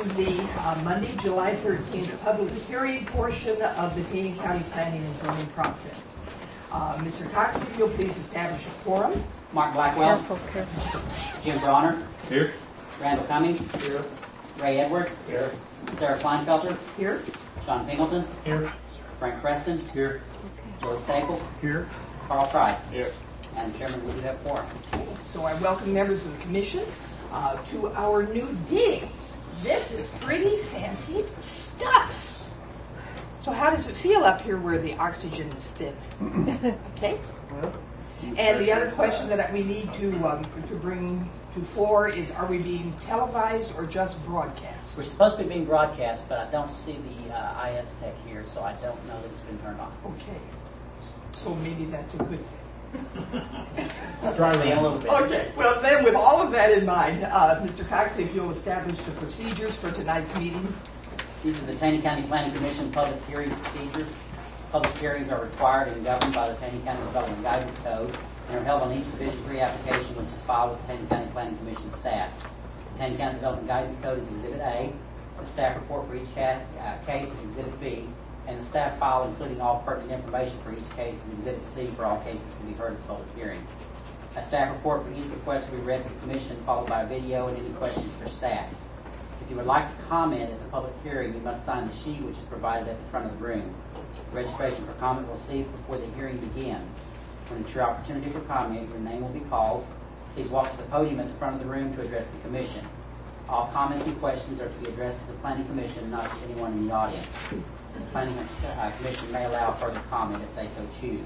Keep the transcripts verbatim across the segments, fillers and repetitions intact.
to the uh, Monday, July thirteenth public hearing portion of the Taney County Planning and Zoning process. Uh, Mister Cox, if you'll please establish a quorum. Mark Blackwell. Careful, careful. Jim Bronner. Here. Randall Cummings. Here. Ray Edwards. Here. Sarah Kleinfelter. Here. Sean Pingleton. Here. Frank Preston. Here. Joey Staples. Here. Carl Fry. Here. And Chairman, we do have four. So I welcome members of the commission uh, to our new digs. This is pretty fancy stuff. So how does it feel up here where the oxygen is thin? Okay. And the other question that we need to um, to bring to floor is: are we being televised or just broadcast? We're supposed to be being broadcast, but I don't see the uh, I S Tech here, so I don't know that it's been turned on. Okay. So maybe that's a good thing. Dry a little bit. Okay, well then with all of that in mind, uh, Mister Cox, if you'll establish the procedures for tonight's meeting. These are the Taney County Planning Commission public hearing procedures. Public hearings are required and governed by the Taney County Development Guidance Code and are held on each Division three application which is filed with the Taney County Planning Commission staff. The Taney County Development Guidance Code is Exhibit A. The staff report for each ca- uh, case is Exhibit B. And the staff file, including all pertinent information for each case, is Exhibit C for all cases to be heard at the public hearing. A staff report for each request will be read to the Commission, followed by a video and any questions for staff. If you would like to comment at the public hearing, you must sign the sheet which is provided at the front of the room. Registration for comment will cease before the hearing begins. When it's your opportunity for comment, your name will be called. Please walk to the podium at the front of the room to address the Commission. All comments and questions are to be addressed to the Planning Commission, not to anyone in the audience. The Planning uh, Commission may allow further comment if they so choose.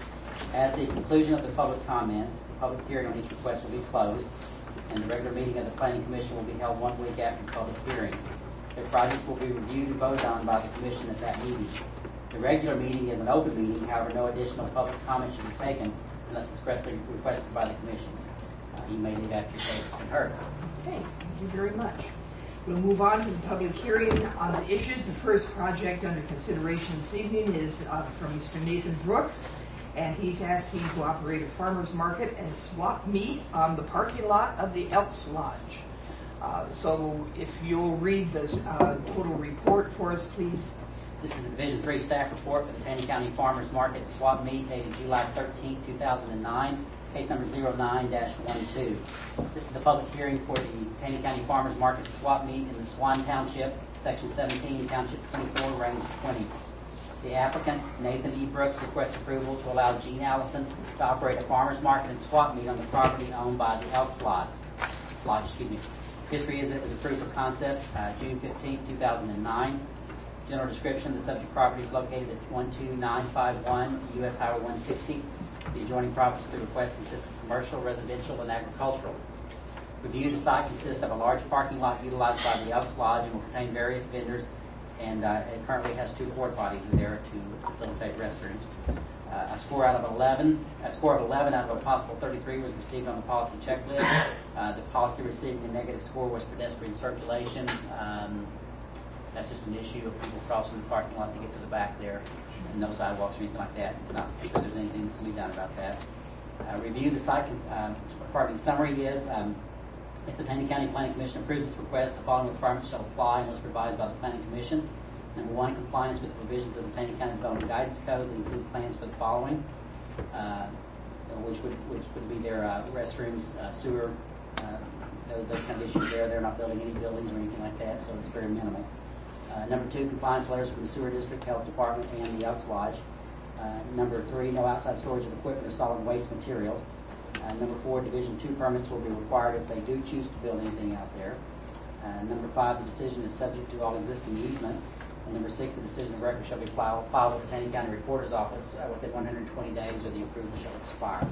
At the conclusion of the public comments, the public hearing on each request will be closed, and the regular meeting of the Planning Commission will be held one week after the public hearing. The projects will be reviewed and voted on by the Commission at that meeting. The regular meeting is an open meeting, however, no additional public comment should be taken unless expressly requested by the Commission. Uh, you may leave after your case has been heard. Okay, thank you very much. We'll move on to the public hearing on the issues. The first project under consideration this evening is uh, from Mister Nathan Brooks, and he's asking to operate a farmer's market and swap meat on the parking lot of the Elks Lodge. Uh, so if you'll read the uh, total report for us, please. This is the Division three staff report for the Taney County Farmers Market Swap Meet dated July thirteenth, two thousand nine. Case number zero nine dash twelve. This is the public hearing for the Taney County Farmers Market Swap Meet in the Swan Township, Section seventeen, Township twenty-four, Range twenty. The applicant, Nathan E. Brooks, requests approval to allow Gene Allison to operate a farmers market and swap meet on the property owned by the Elks Lodge. Lodge, excuse me. History is that it was approved for concept uh, June fifteenth, two thousand nine. General description: the subject property is located at one two nine five one U S Highway one sixty. The adjoining properties to request consist of commercial, residential, and agricultural. Review: the site consists of a large parking lot utilized by the Elks Lodge and will contain various vendors, and uh, it currently has two porta potties in there to facilitate restrooms. Uh, a score out of eleven, a score of eleven out of a possible thirty-three was received on the policy checklist. Uh, the policy receiving a negative score was pedestrian circulation. Um, that's just an issue of people crossing the parking lot to get to the back there. And no sidewalks or anything like that. Not sure there's anything that can be done about that. Uh, review: the site um, pardon me, summary is um, if the Taney County Planning Commission approves this request, the following requirements shall apply unless revised by the Planning Commission. Number one, compliance with the provisions of the Taney County Development Guidance Code that include plans for the following, uh, which would which would be their uh, restrooms, uh, sewer, uh, those, those kind of issues there. They're not building any buildings or anything like that, so it's very minimal. Uh, number two, compliance letters from the Sewer District, Health Department, and the Elks Lodge. Uh, number three, no outside storage of equipment or solid waste materials. Uh, number four, Division two permits will be required if they do choose to build anything out there. Uh, number five, the decision is subject to all existing easements. And number six, the decision of record shall be filed, filed with the Taney County Recorder's Office uh, within one hundred twenty days or the approval shall expire.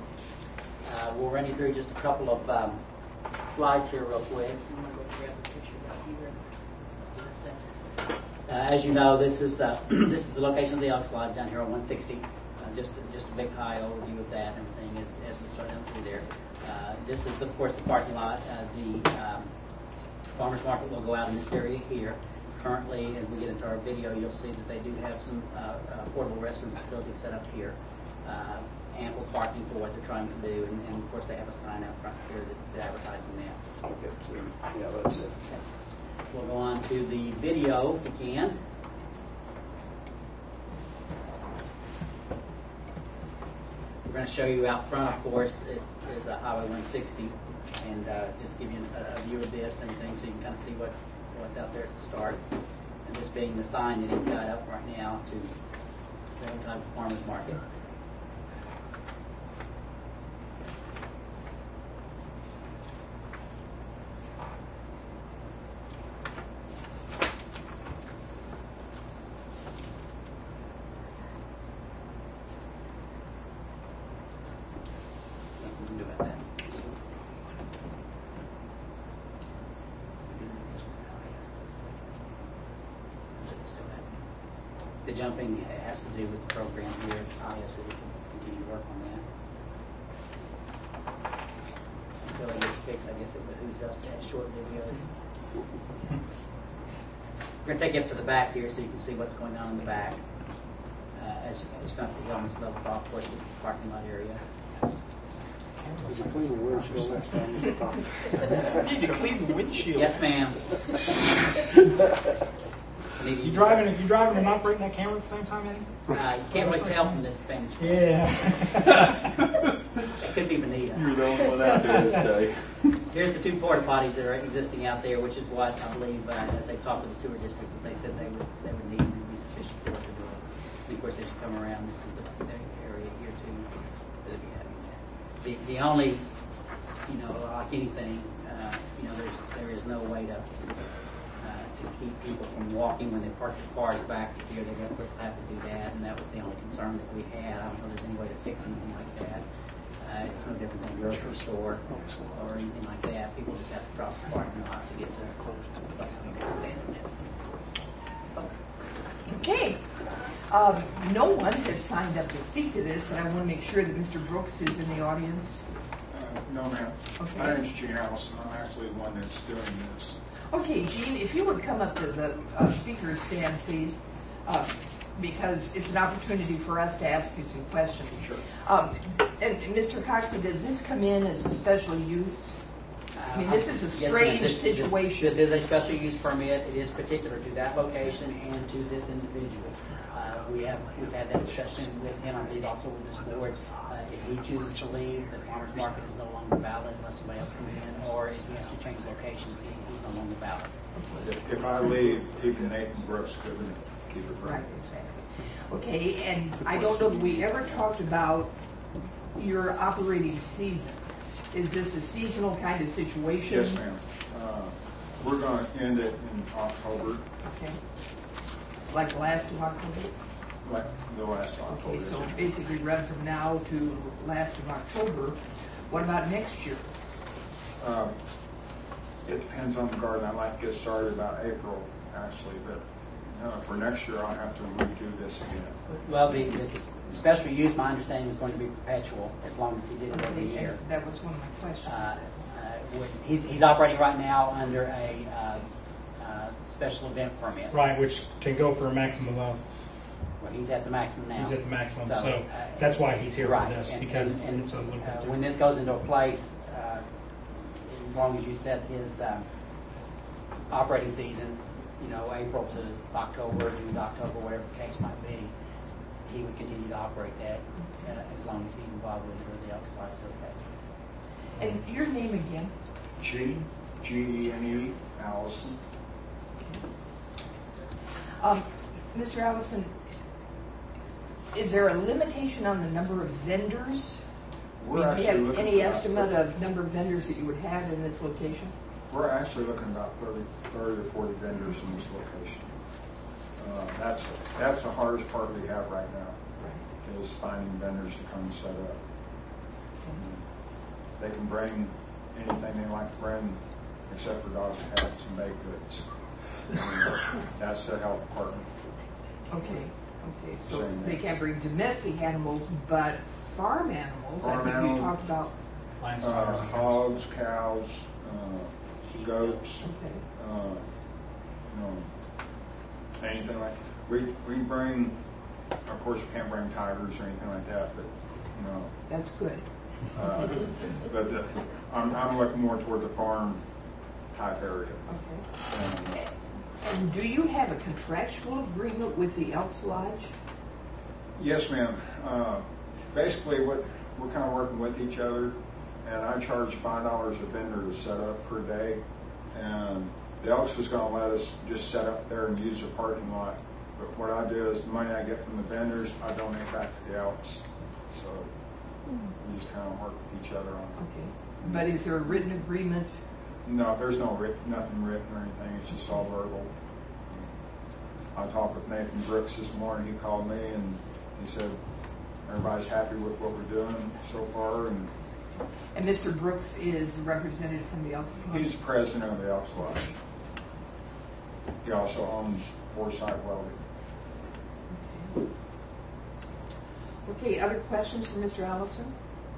Uh, we'll run you through just a couple of um, slides here real quick. Uh, as you know, this is uh, this is the location of the Elks Lodge down here on one sixty. Uh, just just a big high overview of that and everything as, as we start down through there. Uh, this is, of course, the parking lot. Uh, the um, farmers market will go out in this area here. Currently, as we get into our video, you'll see that they do have some uh, uh, portable restroom facilities set up here. Uh, ample parking for what they're trying to do, and, and of course they have a sign out front here that, that advertising that. Okay, so, yeah, that's it. Okay. We'll go on to the video if we can. We're going to show you out front, of course, is, is a Highway one sixty, and uh, just give you a, a view of this and everything so you can kind of see what's, what's out there at the start. And this being the sign that he's got up right now to advertise the farmer's market. The jumping has to do with the program here. Obviously, we can continue to work on that. Until I get it fixed, I guess it behooves us to have short videos. We're going to take you up to the back here so you can see what's going on in the back. Uh, as, as you come up the hill, Miss Levels off, of course, the parking lot area. Did you clean the windshield next time you come? You need to clean the windshield. Yes, ma'am. You driving? You driving and operating that camera at the same time, Eddie? Uh, you can't really tell from this Spanish. Yeah. It could be Benita. You're the only one out there this day. Here's the two porta potties that are existing out there, which is what I believe, uh, as they talked to the sewer district, that they said they would they would need to be sufficient for it to do it. And of course, as you come around, this is the, the area here too that they'll be having that. The the only, you know, like anything, uh, you know, there's there is no way to. To keep people from walking when they park their cars back here. They're going to have to do that, and that was the only concern that we had. I don't know if there's any way to fix anything like that. Uh, it's no different than a grocery store or anything like that. People just have to cross the parking lot to get to close to the place they go. That's it. Okay. Um, no one has signed up to speak to this, and I want to make sure that Mister Brooks is in the audience. Uh, no, ma'am. Okay. My name's Gene Allison. I'm actually the one that's doing this. Okay, Gene, if you would come up to the uh, speaker's stand, please, uh, because it's an opportunity for us to ask you some questions. Sure. Um, and, and Mister Coxon, does this come in as a special use? I mean, this is a Yes, ma'am. strange This- this- situation. This is a special use permit. It is particular to that location and to this individual. Uh, we have, we've had that discussion with him, I believe also with this board. Uh, if he chooses to leave, the farmer's market is no longer valid unless somebody else comes in, or if he has to change locations, he, he's no longer valid. If, if I leave, even Nathan Brooks couldn't keep it Right, running. exactly. Okay, and I don't know that we ever talked about your operating season. Is this a seasonal kind of situation? Yes, ma'am. Uh, we're going to end it in October, Okay. Like last of October? like the last October. Okay, so basically run from now to last of October. What about next year? Um, it depends on the garden. I'd like to get started about April, actually, but uh, for next year, I'll have to redo this again. Well, the, the special use, my understanding, is going to be perpetual as long as he did it every Okay, year. that was one of my questions. Uh, uh, when- he's, he's operating right now under a uh, uh, special event permit. Right, which can go for a maximum of. Well, he's at the maximum now. He's at the maximum, So, so uh, that's why he's here right, for this, and- because and- and, it's a little bit uh, different. when this goes into place, uh, as long as you set his um, operating season, you know, April to October, June to October, whatever the case might be, he would continue to operate that uh, as long as he's involved with it or the exercise is okay. And your name again? G, G E N E, Allison. Um, Mister Allison, is there a limitation on the number of vendors? We're I mean, do actually you have looking any for about estimate thirty. of number of vendors that you would have in this location? We're actually looking about thirty, thirty or forty vendors in this location. Uh, that's, that's the hardest part we have right now, is finding vendors to come and set up. They can bring anything they like to bring, except for dogs, cats, and baked goods. And that's the health department. Okay, okay, so Same they there. can't bring domestic animals, but farm animals, I Farm think we animal. talked about. Lions, Uh, tigers, and bears. hogs, cows, uh, goats, Okay, uh, you know, anything like, we, we bring, of course, you can't bring tigers or anything like that, but, you know, that's good. uh, but the, I'm, I'm looking more toward the farm type area. Okay. And And do you have a contractual agreement with the Elks Lodge? yes, ma'am. Uh, basically, what we're kind of working with each other, and I charge five dollars a vendor to set up per day, and the Elks was going to let us just set up there and use the parking lot. But what I do is the money I get from the vendors, I donate back to the Elks. So we just kind of work with each other on it. Okay. But is there a written agreement? No, there's no writ, nothing written or anything. It's just all verbal. I talked with Nathan Brooks this morning. He called me and he said everybody's happy with what we're doing so far, and And Mister Brooks is represented from the Elks Club? he's the president of the Elks Lodge. He also owns Foresight Welding. Okay, other questions for Mister Allison?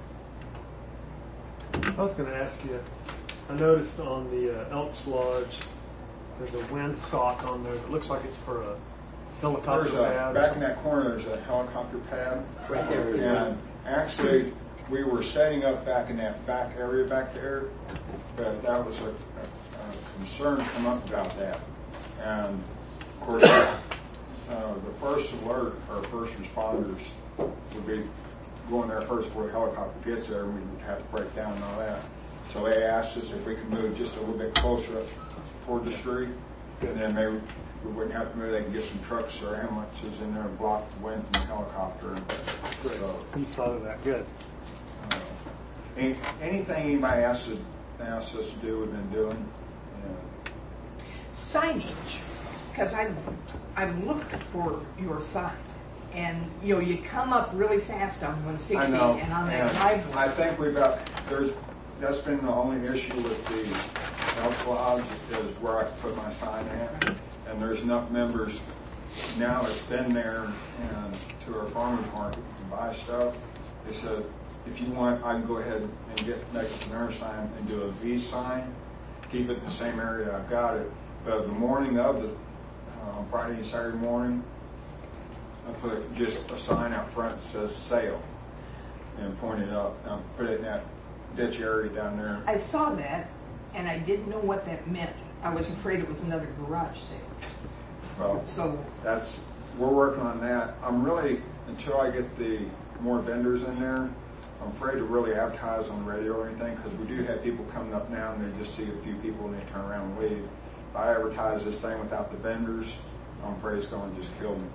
I was going to ask you, I noticed on the uh, Elks Lodge, there's a wind sock on there that looks like it's for a helicopter There's a, pad. back in that corner, there's a helicopter pad. Right there. And actually, we were setting up back in that back area back there, but that was a, a, a concern come up about that. And of course, uh, the first alert, our first responders would be going there first before the helicopter gets there, and we would have to break down and all that. So they asked us if we could move just a little bit closer up toward the street, and then maybe we wouldn't have to move. They could get some trucks or ambulances in there and block the wind from the helicopter. Great. So, You thought of that. Good. uh, any, anything anybody asks us, asks us to do, we've been doing. Yeah. Signage, because I've, I've looked for your sign, and, you know, you come up really fast on one sixty I know, and on that and driveway. I think we've got, there's, that's been the only issue with the Elks Lodge is where I can put my sign at. And there's enough members now that's been there and to our farmer's market and buy stuff. They said, if you want, I can go ahead and get, make a banner sign and do a V sign, keep it in the same area I've got it. But the morning of the, uh, Friday and Saturday morning, I put just a sign out front that says sale and point it up. And put it in that ditch area down there. I saw that, and I didn't know what that meant. I was afraid it was another garage sale. Well, So, that's, we're working on that. I'm really, until I get the more vendors in there, I'm afraid to really advertise on the radio or anything, because we do have people coming up now and they just see a few people and they turn around and leave. If I advertise this thing without the vendors, I'm afraid it's going to just kill me.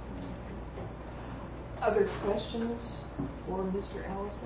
other questions for Mister Allison?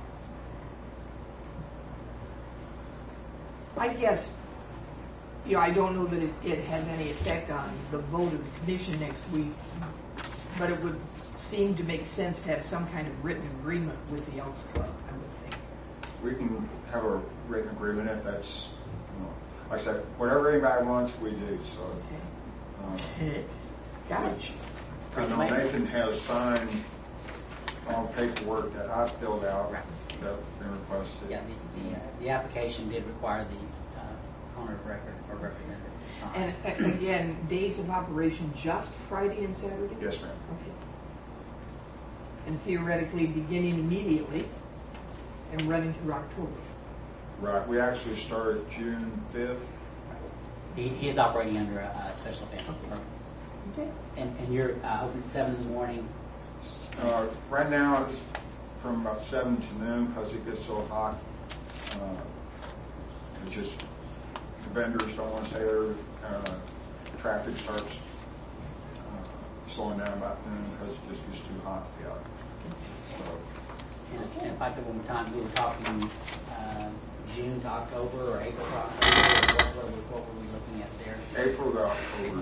I guess, you know, I don't know that it, it has any effect on the vote of the commission next week, but it would seem to make sense to have some kind of written agreement with the Elks Club, I would think. We can have a written agreement if that's, you know, like I said, whatever anybody wants, we do, so. um, Okay. Gosh. I know Nathan has signed all paperwork that I filled out that's been requested. Yeah, the, the, uh, the application did require the uh, owner of record or representative to sign. And uh, again, days of operation just Friday and Saturday? Yes, ma'am. Okay. And theoretically beginning immediately and running through October. Right, we actually started June fifth. He, he is operating under a, a special event permit. Okay. And, and you're uh, open at seven in the morning. Uh, right now, it's from about seven to noon because it gets so hot. Uh, it's just, the vendors don't want to stay there. Uh, traffic starts uh, slowing down about noon because it just gets too hot to be out. So, And, and if I could one more time, we were talking uh, June to October or April to October. Or what, what, were- what were we looking at there? April to October.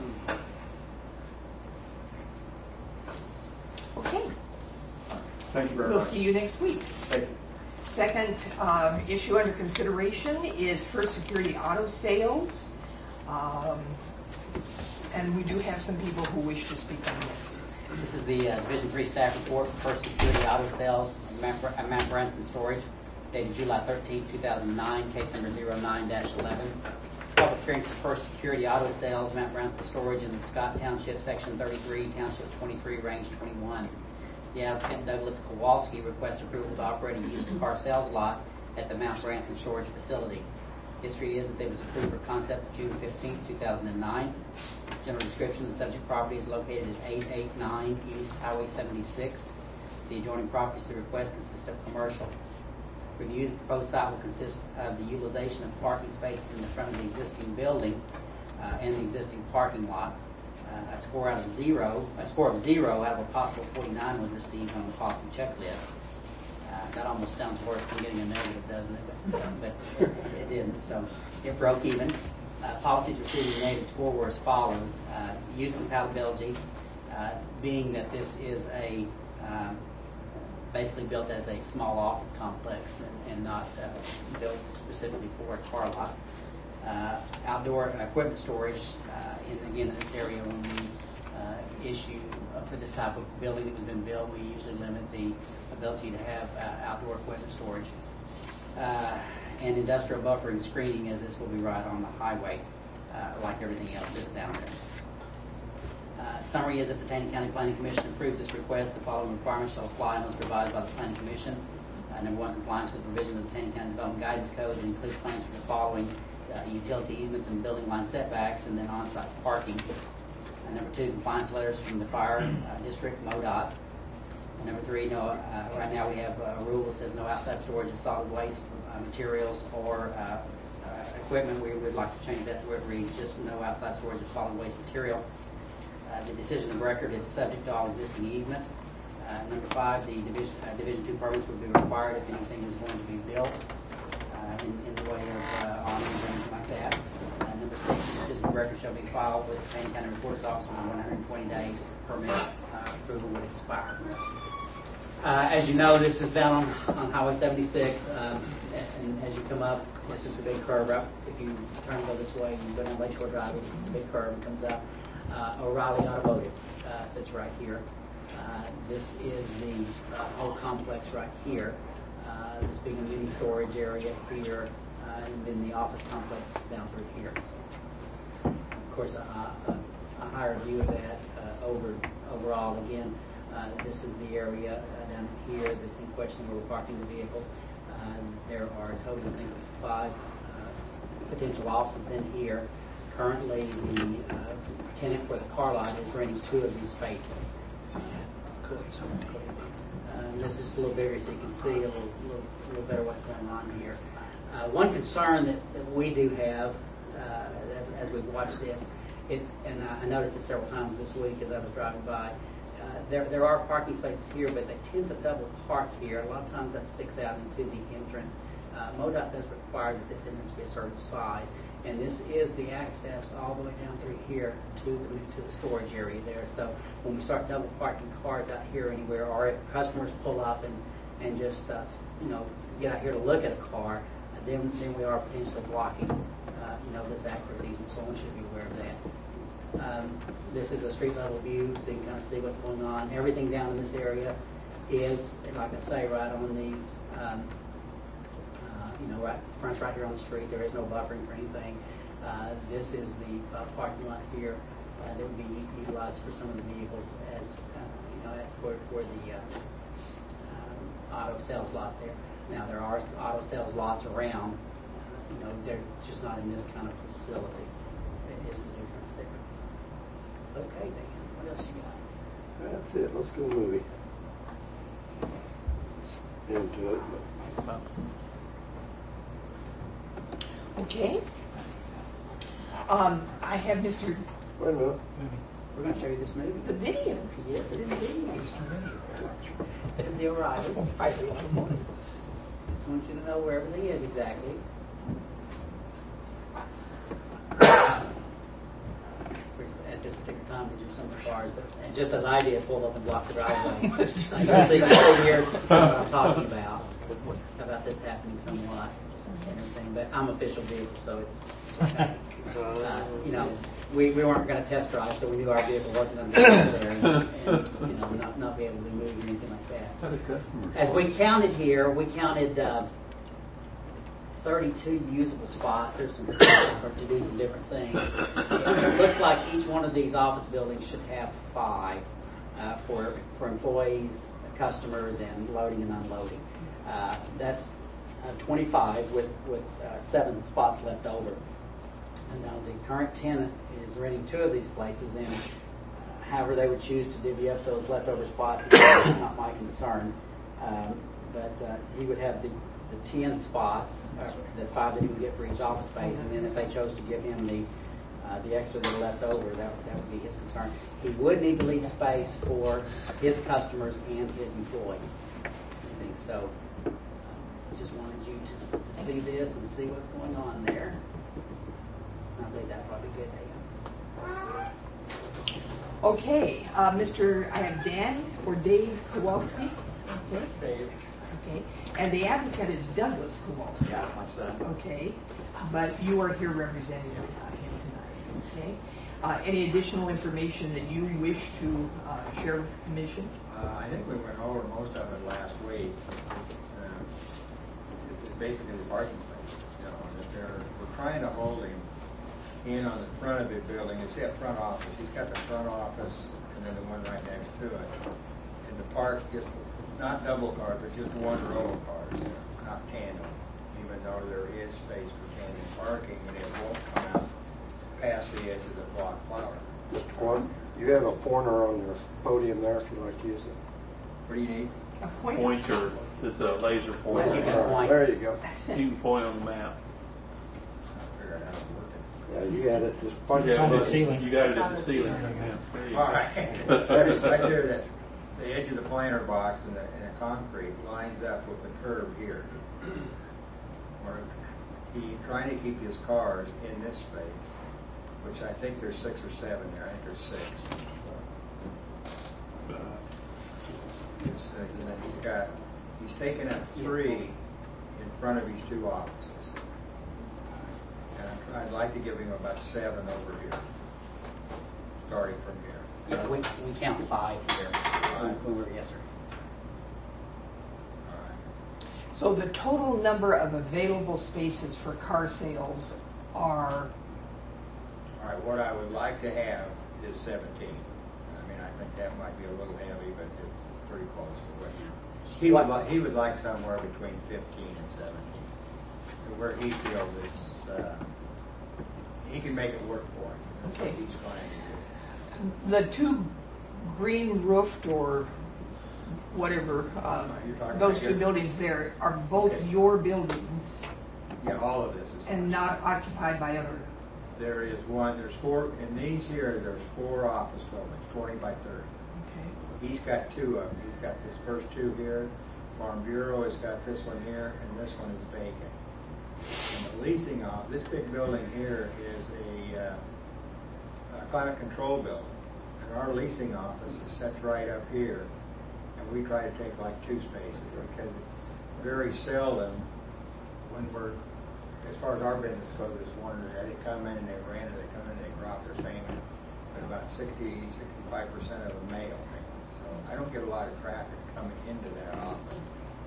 Okay. Thank you very We'll much. see you next week. Thank you. Second uh, issue under consideration is First Security Auto Sales. Um, and we do have some people who wish to speak on this. This is the uh, Division three staff report for First Security Auto Sales at Mount, Br- at Mount Branson Storage, dated July thirteenth, two thousand nine, case number zero nine dash eleven. Public hearing for First Security Auto Sales, Mount Branson Storage in the Scott Township, Section thirty-three, Township twenty-three, Range twenty-one. The applicant, Douglas Kowalski, requests approval to operate a used car sales lot at the Mount Branson Storage Facility. History is that they was approved for concept June fifteenth, two thousand nine. General description: the subject property is located at eight eighty-nine East Highway seventy-six. The adjoining properties to the request consist of commercial. Review: the proposed site will consist of the utilization of parking spaces in the front of the existing building uh, and the existing parking lot. Uh, a score out of zero, a score of zero out of a possible forty-nine was received on the policy checklist. Uh, that almost sounds worse than getting a negative, doesn't it? But, but it, it didn't. So it broke even. Uh, policies receiving a negative score were as follows: uh, use compatibility, uh, being that this is a um, basically built as a small office complex and, and not uh, built specifically for a car lot. Uh, outdoor equipment storage, uh, in, again, in this area, when we uh, issue uh, for this type of building that has been built, we usually limit the ability to have uh, outdoor equipment storage. Uh, and industrial buffering screening, as this will be right on the highway, uh, like everything else is down there. Uh, summary is that the Taney County Planning Commission approves this request. The following requirements shall apply unless revised by the Planning Commission. Uh, number one, compliance with provisions of the Taney County Development Guidance Code that include plans for the following: uh, utility easements and building line setbacks, and then on-site parking. Uh, number two, compliance letters from the fire uh, district, MoDOT. And number three, no. Uh, right now we have a rule that says no outside storage of solid waste uh, materials or uh, uh, equipment. We would like to change that to where it reads just no outside storage of solid waste material. Uh, the decision of record is subject to all existing easements. Uh, number five, the division, uh, division two permits would be required if anything is going to be built uh, in, in the way of uh, awnings or anything like that. Uh, number six, the decision of record shall be filed with the Taney County Recorder's Office within one hundred twenty days. Permit uh, approval would expire. Uh, as you know, this is down on, on Highway seventy-six, um, and as you come up, this is a big curve up. If you turn to go this way, you go down Lakeshore Drive, this is a big curve and comes up. Uh, O'Reilly Automotive uh, sits right here. Uh, this is the uh, whole complex right here. Uh, this being a mini storage area here, uh, and then the office complex is down through here. Of course, a, a, a higher view of that uh, over overall. Again, uh, this is the area uh, down here that's in question where we're parking the vehicles. Uh, there are a total, I think, of five uh, potential offices in here. Currently, the uh, tenant for the car lot is renting two of these spaces. Uh, this is just a little bigger so you can see a little, little, little better what's going on here. Uh, one concern that, that we do have uh, as we watch this, it's, and I noticed this several times this week as I was driving by, uh, there, there are parking spaces here, but they tend to double park here. A lot of times that sticks out into the entrance. Uh, MoDOT does require that this entrance be a certain size. And this is the access all the way down through here to the, to the storage area there. So when we start double parking cars out here anywhere, or if customers pull up and, and just uh, you know get out here to look at a car, then then we are potentially blocking uh, you know this access easement. So one should be aware of that. Um, this is a street level view, so you can kind of see what's going on. Everything down in this area is, like I say, right on the um, you know, right, front's right here on the street. There is no buffering for anything. Uh, this is the uh, parking lot here uh, that would be utilized for some of the vehicles as, uh, you know, for, for the uh, um, auto sales lot there. Now, there are auto sales lots around. Uh, you know, they're just not in this kind of facility. It is the difference there. Okay, Dan, what else you got? That's it. Let's go movie. Into it. But... Okay. Um, I have Mister Wait a minute. We're going to show you this movie. The video. Yes, indeed. There's the O'Reillys. Just want you to know where everything is exactly. At this particular time, these are some of the cars, but and just as I did, pulled up and blocked the driveway. You can see, you see here what I'm talking about, about this happening somewhat and everything. But I'm official vehicle, so it's, it's okay. Uh, you know, we, we weren't going to test drive, so we knew our vehicle wasn't going to be there and, and you know, not, not be able to move or anything like that. As we counted here, we counted uh, thirty-two usable spots. There's some for to do some different things. It looks like each one of these office buildings should have five uh, for for employees, customers, and loading and unloading. Uh, that's uh, twenty-five with, with uh, seven spots left over. And now the current tenant is renting two of these places, and uh, however they would choose to divvy up those leftover spots is not my concern. Um, but uh, he would have the, the ten spots, uh, the five that he would get for each office space, and then if they chose to give him the uh, the extra that are left over, that, that would be his concern. He would need to leave space for his customers and his employees. I think so. I just wanted you to, to see this and see what's going on there. I believe that's probably good, Dan. Okay, uh, Mister I have Dan or Dave Kowalski. Okay. Dave. Okay. And the applicant is Douglas Kowalski. Yeah, my son. Okay. But you are here representing uh, him tonight. Okay. Uh, any additional information that you wish to uh, share with the commission? Uh, I think we went over most of it last week. Uh, it's basically the parking space. You know, that they're, we're trying to hold him in on the front of the building. It's that front office. He's got the front office and then the one right next to it. And the park just not double cars, but just one row of cars, you know, not tandem. Even though there is space for tandem parking, and it won't come out past the edge of the block flower. Mister Quan, you have a pointer on your podium there if you like to use it. What do you need? A pointer. Pointer, it's a laser Well, you pointer. can point. There you go. You can point on the map. I'll figure out how to work it. Yeah, you had it. Just punch Yeah, on the button. ceiling. You got it at the ceiling. Yeah, there you All go. right. There's right there, that the edge of the planter box and the, and the concrete lines up with the curve here. Where he's trying to keep his cars in this space, which I think there's six or seven there. I think there's six. Uh, It's, uh, you know, he's got, he's taken up three in front of his two offices. And I'm- I'd like to give him about seven over here, starting from here. Yeah, we, we count five here. Uh, when we're, yes, sir. All right. So the total number of available spaces for car sales are, All right, what I would like to have is seventeen. I mean, I think that might be a little heavy, but it's pretty close to what he, he would like, he would like somewhere between fifteen and seventeen. Where he feels it's, uh, he can make it work for him. That's what Okay. he's trying to do. the two green roofed or whatever, uh, You're talking those about two here? buildings there are both Okay. your buildings Yeah, all of this is. and not occupied by other. There is one, there's four, in these here, there's four office buildings, twenty by thirty. Okay. He's got two of them. He's got this first two here. Farm Bureau has got this one here, and this one is vacant. And the leasing off, this big building here is a, uh, a climate control building. And our leasing office is set right up here. And we try to take like two spaces because it's very seldom when we're, as far as our business goes, it's one that they come in and they rent it, they come in and they drop their payment. But about sixty, sixty-five percent of them mail me. So I don't get a lot of traffic coming into that office.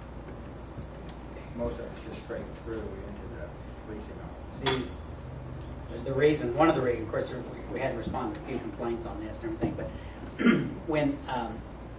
Most of it's just straight through into the leasing office. The, the reason, one of the reasons, of course, we, we had to respond to a few complaints on this and everything, but when, um,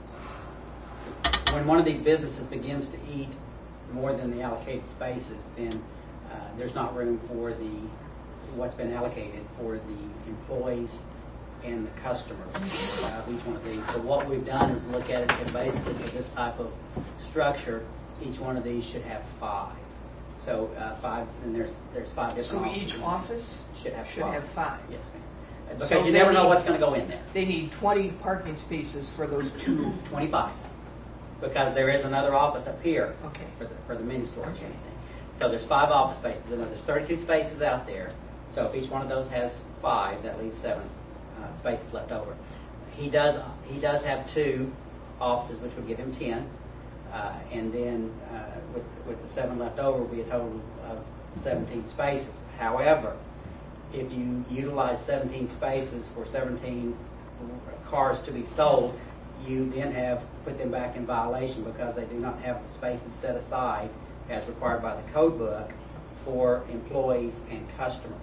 when one of these businesses begins to eat more than the allocated spaces, then uh, there's not room for the, what's been allocated for the employees and the customers uh, of each one of these. So what we've done is look at it, and basically for this type of structure, each one of these should have five. So uh, five, and there's there's five different So offices. each office should have should five. have five. Yes, ma'am. So Because you they never know need- what's going to go in there. They need twenty parking spaces for those two. twenty-five. Because there is another office up here Okay. for the, for the mini storage Okay. and anything. So there's five office spaces, and there's thirty-two spaces out there. So if each one of those has five, that leaves seven uh, spaces left over. He does he does have two offices, which would give him ten. Uh, and then uh, with, with the seven left over, will be a total of seventeen spaces. However, if you utilize seventeen spaces for seventeen cars to be sold, you then have put them back in violation because they do not have the spaces set aside as required by the code book for employees and customers.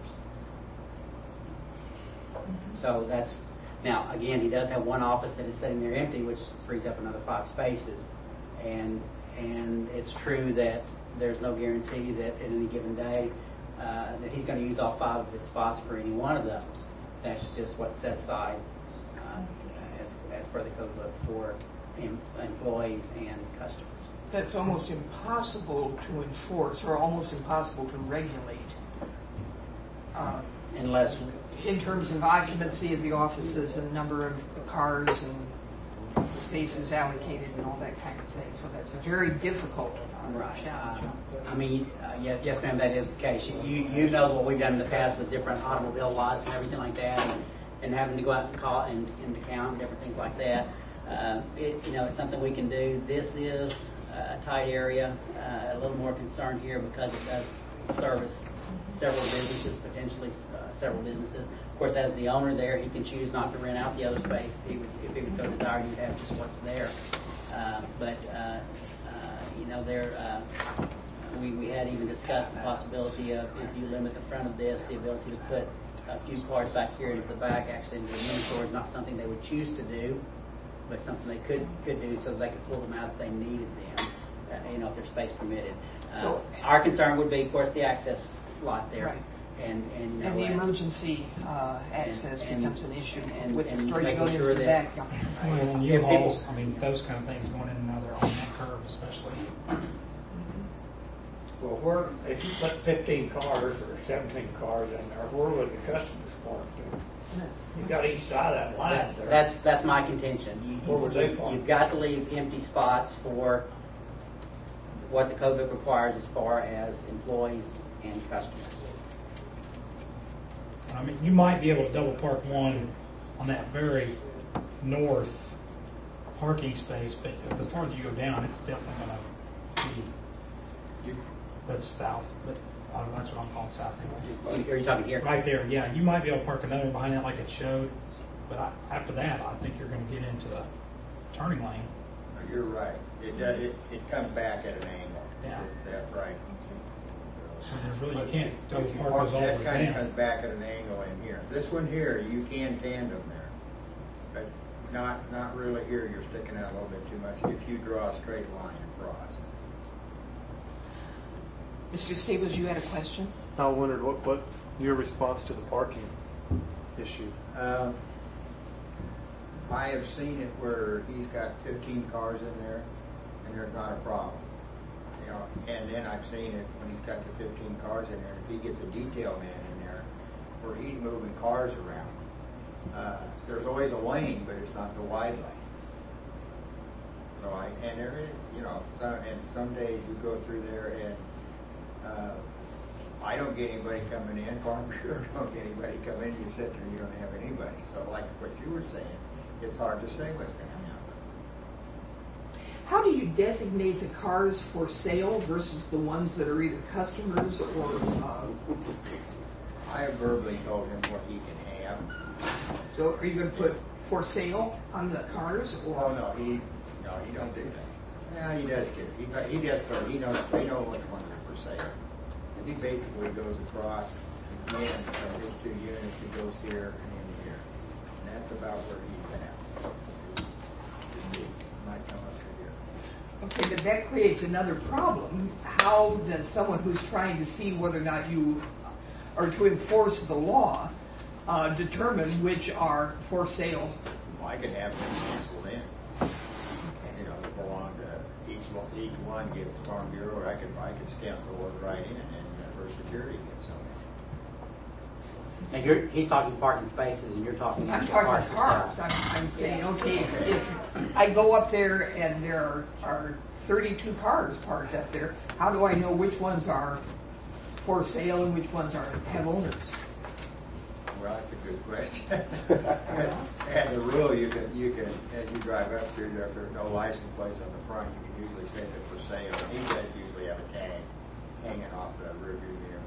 So that's, now again, he does have one office that is sitting there empty, which frees up another five spaces. And and it's true that there's no guarantee that at any given day uh, that he's going to use all five of his spots for any one of those. That's just what's set aside uh, as, as per the code book for em- employees and customers. That's almost impossible to enforce, or almost impossible to regulate. Um, Unless, in terms of occupancy of the offices and number of cars and spaces allocated and all that kind of thing. So that's a very difficult uh, right. challenge. Uh, I mean, uh, yeah, yes, ma'am, that is the case. You you know what we've done in the past with different automobile lots and everything like that, and, and having to go out and call and into count and different things like that. Uh, it, you know, it's something we can do. This is a tight area, uh, a little more concerned here because it does service several businesses, potentially uh, several businesses. Of course, as the owner there, he can choose not to rent out the other space if he would, if he would so desire. He would have just what's there. Uh, but uh, uh, you know, there uh, we we had even discussed the possibility of, if you limit the front of this, the ability to put a few cars back here into the back, actually into the mini storage. Not something they would choose to do, but something they could could do so that they could pull them out if they needed them. Uh, you know, if their space permitted. Uh, So- our concern would be, of course, the access lot there. Right. And, and, you know, And the uh, emergency uh, access and- becomes an issue and- with the and storage making buildings sure in the that- back. Well, and If people- U-Hauls, I mean, those kind of things going in and out there on that curve especially. Well, where, if you put fifteen cars or seventeen cars in there, where would the customers park to? That's- You got each side of that line That's, there. that's, that's my contention. You, Where would they you, park? you've got to leave empty spots for what the code book requires as far as employees and customers. I mean, you might be able to double park one on that very north parking space, but the farther you go down, it's definitely going to be, You, that's south, but uh, that's what I'm calling south anyway. Are you talking here? Right there, yeah, you might be able to park another one behind that like it showed, but I, after that, I think you're going to get into the turning lane. you're right. It does, it, it comes back at an angle. Yeah. That's right. So there's really, you can't If double you park park, those all the that way kind of down. comes back at an angle in here. This one here, you can tandem there, but not, not really here. You're sticking out a little bit too much if you draw a straight line across. Mister Stables, you had a question? I wondered what, what your response to the parking issue. Um, I have seen it where he's got fifteen cars in there, and there's not a problem. You know, and then I've seen it when he's got the fifteen cars in there. If he gets a detail man in there, where he's moving cars around, uh, there's always a lane, but it's not the wide lane. So I, and there is, you know, some, and some days you go through there and uh, I don't get anybody coming in. Farm Bureau don't get anybody coming in. You sit there, you don't have anybody. So like what you were saying, it's hard to say what's going to happen. How do you designate the cars for sale versus the ones that are either customers or, uh, I have verbally told him what he can have. so are you going to put for sale on the cars Oh or? no, he no, he don't do that. Yeah, he does get it. He he does. Go, he knows. They know which ones are for sale. And he basically goes across again from his two units. He goes here and in here, and that's about where he's at. He might come up to here. Okay, but that creates another problem. How does someone who's trying to see whether or not you are to enforce the law uh, determine which are for sale? Well, I could have them canceled in. You know, they belong to each one. Each one gives Farm Bureau. Or I could I could stamp the word right in, and uh, for security gets some. And you're, he's talking parking spaces, and you're talking I'm actual talking cars for cars. sale. I'm, I'm saying, okay, if, if I go up there and there are, are thirty-two cars parked up there, how do I know which ones are for sale and which ones are have owners? Well, that's a good question. And the rule, you can, you can, as you drive up through there, if there's no license plates on the front, you can usually say they're for sale. He does usually have a tag hanging off the rearview mirror.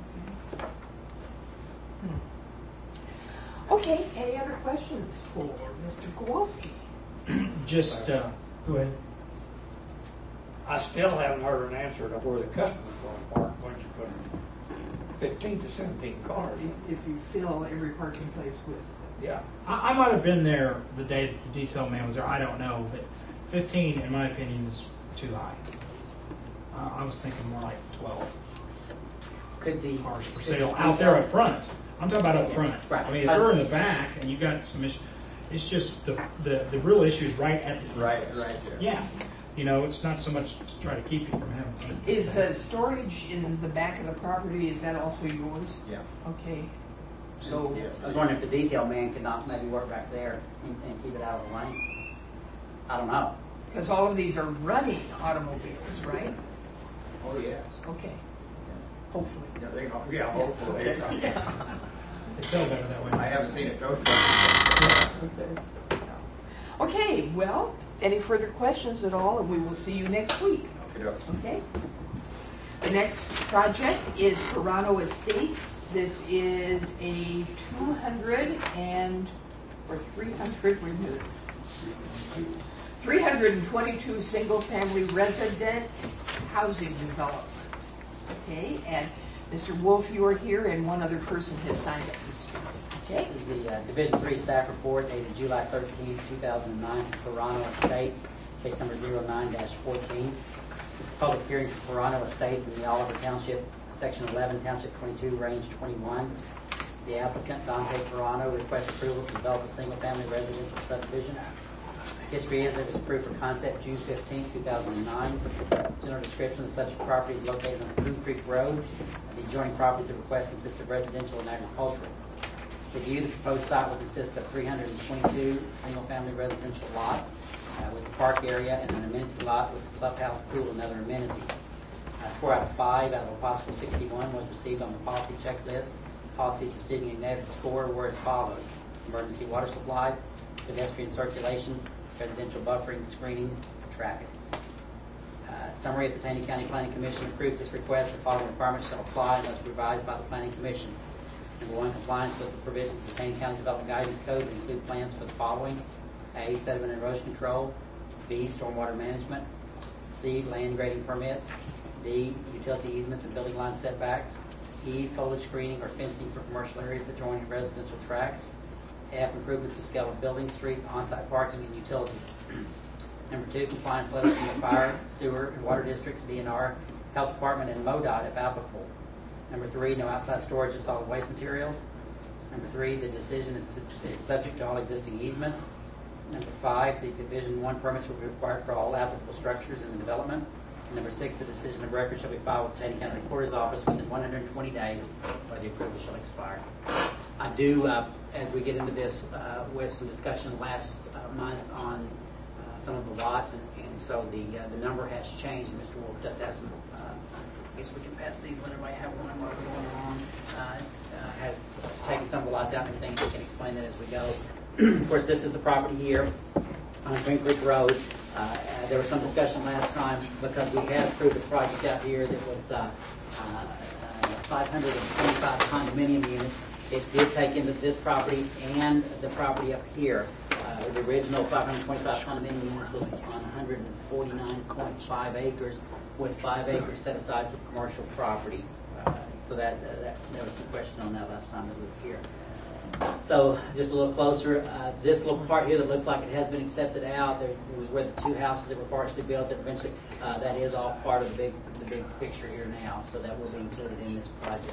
Okay, any other questions for Mister Kowalski? Just, uh, go ahead. I still haven't heard an answer to where the customer's going to park once you put fifteen to seventeen cars. If if you fill every parking place with, Yeah. I, I might have been there the day that the detail man was there. I don't know, but fifteen, in my opinion, is too high. Uh, I was thinking more like twelve Could the. cars for sale out there up front. I'm talking about up front. Right. I mean, if they're in the back and you've got some issues, it's just the, the, the real issue is right at the Right, entrance. right there. Yeah. You know, it's not so much to try to keep you from having to. Is the storage in the back of the property, is that also yours? Yeah. Okay. So, Yes. I was wondering if the detail man could not maybe work back there and, and keep it out of the lane. I don't know. because all of these are running automobiles, right? Oh, yes. Okay. Hopefully. Yeah, they, go- yeah, hopefully. They sell better that way. I haven't seen it go through. Okay, well, any further questions at all, and we will see you next week. Okay. Okay. The next project is Pirano Estates. This is a two hundred and, or three hundred removed. three hundred twenty-two single-family resident housing development. Okay, and Mister Wolf, you are here, and one other person has signed up to speak. Okay? This is the uh, Division Three staff report dated July thirteenth, two thousand nine, from Pirano Estates, case number zero nine dash fourteen. This is a public hearing for Pirano Estates in the Oliver Township, Section eleven, Township twenty-two, Range twenty-one. The applicant, Dante Pirano, requests approval to develop a single-family residential subdivision. History is it was approved for concept June fifteenth, two thousand nine. General description of such property is located on Coon Creek Road. The adjoining property to request consists of residential and agricultural. The view, the proposed site will consist of three hundred twenty-two single-family residential lots uh, with a park area and an amenity lot with a clubhouse, pool, and other amenities. Uh, score out of five out of a possible sixty-one was received on the policy checklist. Policy is receiving a negative score were as follows: emergency water supply, pedestrian circulation, residential buffering, screening, traffic. Uh, summary of the Taney County Planning Commission approves this request. The following requirements shall apply unless revised by the Planning Commission. Number one, compliance with the provisions of the Taney County Development Guidance Code that include plans for the following: A, sediment and erosion control; B, stormwater management; C, land grading permits; D, utility easements and building line setbacks; E, foliage screening or fencing for commercial areas that join residential tracts; F, improvements of scale of buildings, streets, on-site parking, and utilities. Number two, compliance letters from the fire, sewer, and water districts, D N R, health department, and MoDOT if applicable. Number three, no outside storage of solid waste materials. Number three, the decision is, is subject to all existing easements. Number five, the Division One permits will be required for all applicable structures in the development. And number six, the decision of record shall be filed with the Taney County Recorder's Office within one hundred twenty days, or the approval shall expire. I do, uh, as we get into this, uh, with some discussion last uh, month on uh, some of the lots, and, and so the uh, the number has changed. Mister Wolf does have some. Uh, I guess we can pass these. Let everybody have one while we're going along. Uh, uh, has taken some of the lots out and everything. We can explain that as we go. Of course, this is the property here on Green Creek Road. Uh, uh, there was some discussion last time because we had approved a project out here that was uh, uh, uh, five hundred twenty-five condominium units. It did take into this property and the property up here. Uh, the original five hundred twenty-five condominium units was on one hundred forty-nine point five acres, with five acres set aside for commercial property. Uh, so that, uh, that there was some question on that last time that we were here. So just a little closer, uh, this little part here that looks like it has been accepted out, there, it was where the two houses that were partially built that eventually, uh, that is all part of the big, the big picture here now, so that will be included in this project.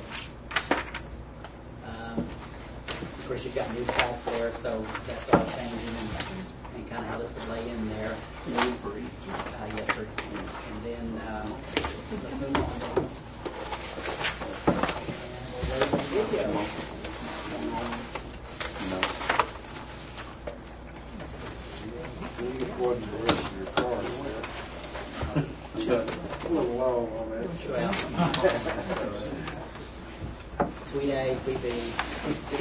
Um, of course, you've got new tracks there, so that's all changing and, and kind of how this would lay in there. Uh, yes, sir. And then, um, let's move on. And we'll go to the video. Wasn't the rest of your car, Just a little long on that. Well, sweet A, sweet B, sweet C.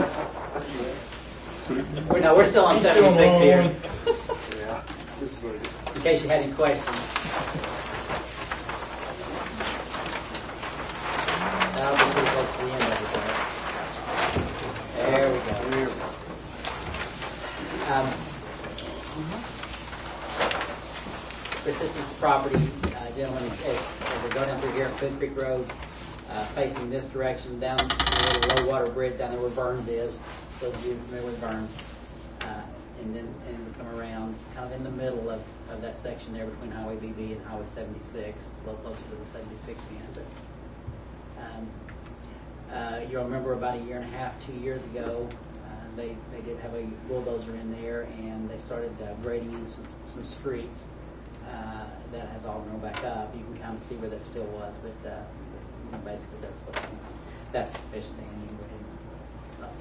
We're, no, we're still on Still on seventy-six here, Yeah, just like, in case you had any questions. That'll be pretty close to the end of it there. There we go. there. Um, But this is the property, uh, gentlemen, as we go down through here at Coon Creek Road, uh, facing this direction down the little low water bridge down there where Burns is. Those of you familiar with Burns. Uh, and then, and then come around. It's kind of in the middle of, of that section there between Highway B B and Highway seventy-six, a little closer to the seventy-six end. But, um, uh, you'll remember about a year and a half, two years ago, uh, they, they did have a bulldozer in there, and they started uh, grading in some, some streets. Uh, that has all grown back up. You can kind of see where that still was, but uh, basically that's what that's sufficient. And you go ahead and stop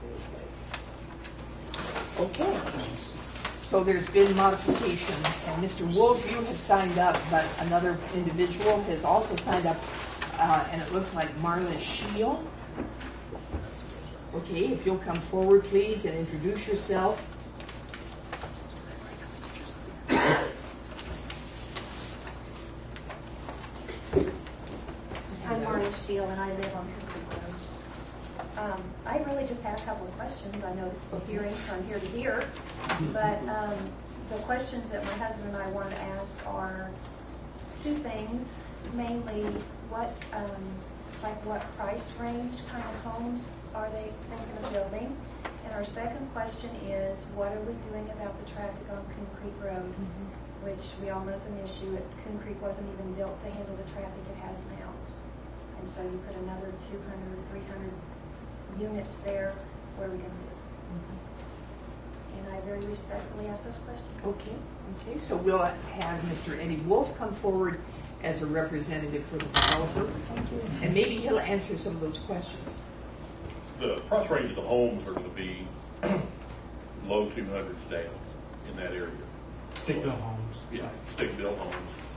that. We'll do it. Okay. So there's been modification, and Mister Wolf, you have signed up, but another individual has also signed up, uh, and it looks like Marla Shield. Okay, if you'll come forward, please, and introduce yourself. I'm Marty Shield, and I live on Cooper Road. Um, I really just had a couple of questions. I know this is a hearing, so I'm here to hear. But um, the questions that my husband and I wanted to ask are two things. Mainly, what, um, like what price range kind of homes are they thinking of building? And our second question is, what are we doing about the traffic on Coon Creek Road? Mm-hmm. Which we all know is an issue. Coon Creek wasn't even built to handle the traffic it has now. And so you put another two hundred, three hundred units there, what are we going to do? Mm-hmm. And I very respectfully ask those questions. Okay, okay, so we'll have Mister Eddie Wolf come forward as a representative for the developer. Thank you. And maybe he'll answer some of those questions. The price range of the homes are going to be low two hundreds down in that area. Stick-built homes. Yeah, stick-built homes.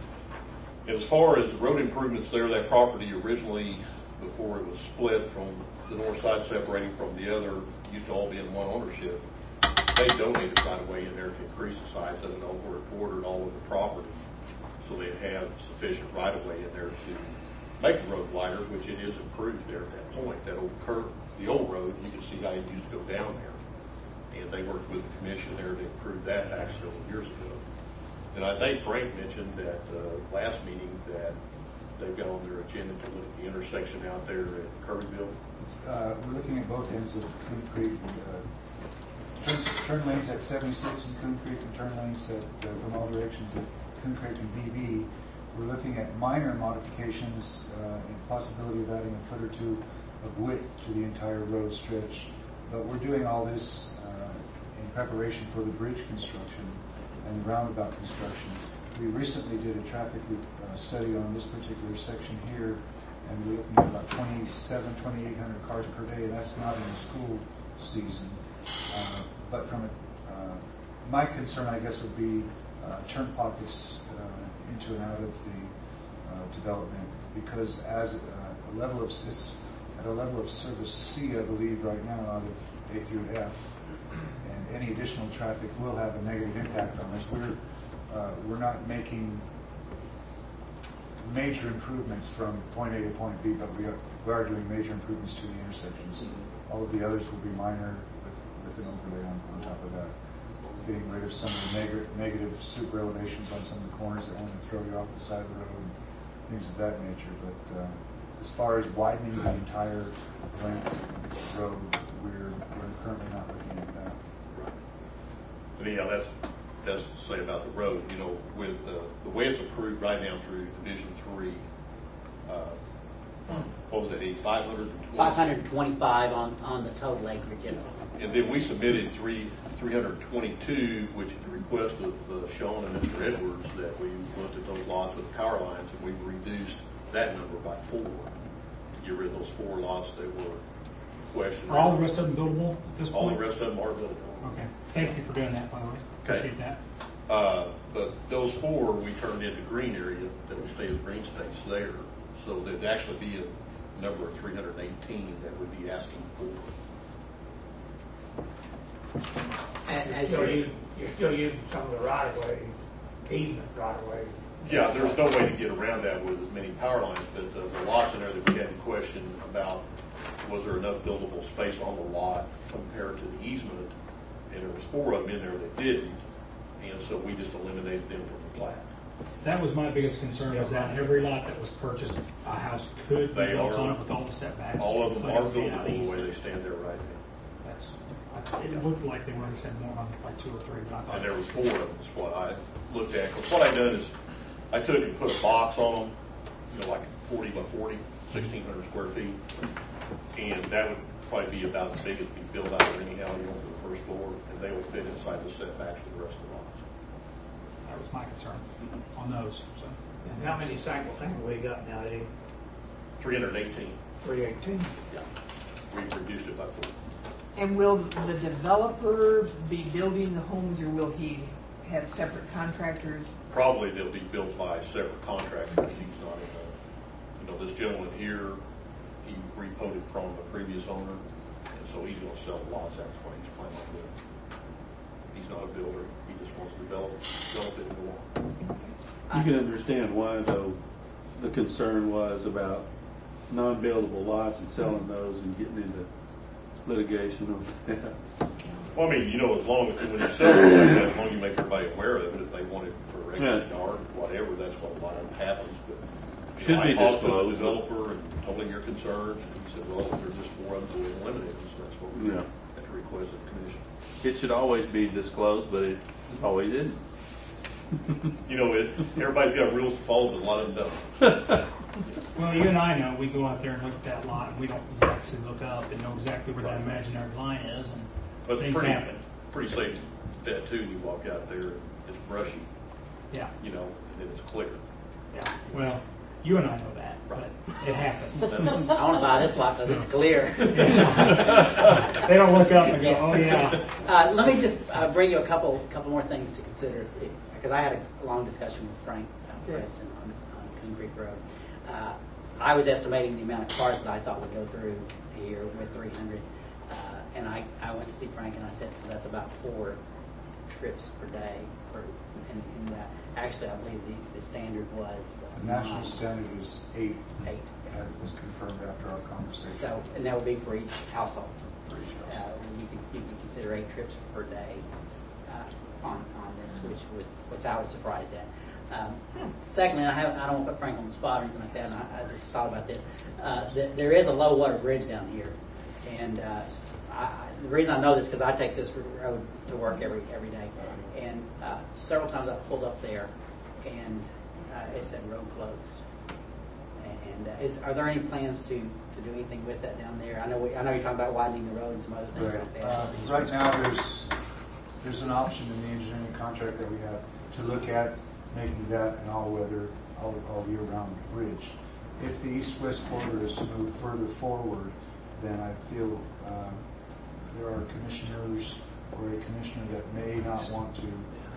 As far as road improvements there, that property originally, before it was split from the north side separating from the other, used to all be in one ownership. They donated right away in there to increase the size of it over it bordered all of the property. So they'd have sufficient right of way in there to make the road wider, which it is improved there at that point. That old curve, the old road, you can see how it used to go down there. And they worked with the commission there to improve that back several years ago. And I think Frank mentioned at the uh, last meeting that they've got on their agenda to look at the intersection out there at Kirbyville. Uh, we're looking at both ends of Coon Creek. Uh, turn, turn lanes at seventy-six and Coon Creek, and turn lanes at, uh, from all directions at Coon Creek and B B. We're looking at minor modifications uh, and possibility of adding a foot or two of width to the entire road stretch. But we're doing all this uh, in preparation for the bridge construction and roundabout construction. We recently did a traffic uh, study on this particular section here, and we're looking at about twenty-seven, twenty-eight hundred cars per day, and that's not in the school season. Uh, but from a, uh, my concern, I guess, would be uh, turn pockets uh, into and out of the uh, development, because as uh, a level of it's at a level of service C, I believe, right now, out of A through F. And any additional traffic will have a negative impact on us. We're uh, we're not making major improvements from point A to point B, but we are, we are doing major improvements to the intersections. Mm-hmm. All of the others will be minor with, with an overlay on, on top of that. Getting rid of some of the neg- negative super elevations on some of the corners that want to throw you off the side of the road and things of that nature. But uh, as far as widening the entire length of the road, we're, we're currently not looking at that. But yeah, that's that's to say about the road. You know, with uh, the way it's approved right now through Division Three, uh, what was it, five hundred? five hundred twenty-five on, on the total acreage. Yes. And then we submitted three three hundred twenty-two, which is the request of uh, Sean and Mister Edwards, that we looked at those lots with the power lines, and we've reduced that number by four to get rid of those four lots that were questioned. Are all the rest of them buildable at this All point? the rest of them are buildable. Okay. Thank you for doing that, by the way. Okay. Appreciate that. Uh, but those four we turned into green area that will stay as green space there. So there'd actually be a number of three hundred eighteen that would be asking for. As, You're as still you're- using, you're still using some of the right of way, easement right of way. Yeah, there's no way to get around that with as many power lines, but uh, the lots in there that we had in question about was there enough buildable space on the lot compared to the easement, and there was four of them in there that didn't, and so we just eliminated them from the plat. That was my biggest concern, is that every lot that was purchased, a house could be They built are- on it with all the setbacks. All of them Like are I was saying, out buildable the way easement. they stand there right now. that's, I- it looked like they wanted to send more on like two or three, but I thought. And there was four of them, is what I looked at. Because what I done is, I took and put a box on them, you know, like forty by forty, sixteen hundred square feet. And that would probably be about as big as we build out there anyhow, you know, for the first floor. And they will fit inside the setbacks of the rest of the lots. That was my concern on those, so. And how many single family we got now, Dave? three hundred eighteen, Three eighteen? yeah. We reduced it by four. And will the developer be building the homes, or will he have separate contractors? Probably they'll be built by separate contractors. He's not in the, you know, this gentleman here, he repoed it from the previous owner, and so he's gonna sell the lots. That's what he's planning on doing. He's not a builder. He just wants to develop, develop it and go on. You can understand why, though, the concern was about non-buildable lots and selling those and getting into litigation on that. Well, I mean, you know, as long as, when you sell it like that, as long as you make everybody aware of it, if they want it for a regular Yeah. yard, whatever, that's what a lot of them happens, but. you Should know, be I talked to the disclosed. developer and told him your concerns, and he said, well, if there's just four of them, we'll eliminate them, so that's what we Yeah. have to request of the commission. It should always be disclosed, but it always isn't. You know, it, everybody's got rules to follow, but a lot of them don't. Well, you and I know, we go out there and look at that lot, and we don't actually look up and know exactly where that imaginary line is, and But it's things pretty, happen. pretty safe bet too. You walk out there, it's brushy, Yeah, you know, and then it's clear. yeah. Well, you and I know that, but it happens. I want to buy this lot because it's clear. They don't look up and go, oh, yeah. Uh, let me just uh, bring you a couple, couple more things to consider, because I had a long discussion with Frank uh, Preston on, on Coon Creek Road. Uh, I was estimating the amount of cars that I thought would go through here with three hundred, uh, and I, I went to see Frank and I said, so that's about four trips per day. Per, and, and uh, actually, I believe the, the standard was uh, The national nine. standard is eight. Eight. That was confirmed after our conversation. So, and that would be for each household. For each Uh, house. you can, you can consider eight trips per day uh, on, on this, which was, which I was surprised at. Um, secondly, I have, I don't want to put Frank on the spot or anything like that, and I, I just thought about this. Uh, th- there is a low water bridge down here, and uh, I, the reason I know this is because I take this road to work every every day, and uh, several times I've pulled up there, and uh, it said road closed. And uh, is, are there any plans to, to do anything with that down there? I know we, I know you're talking about widening the road and some other things Right. like that. Uh, right now, there's, there's an option in the engineering contract that we have to look at making that an all-weather, all, all year-round bridge. If the east-west corridor is to move further forward, then I feel um, there are commissioners or a commissioner that may not want to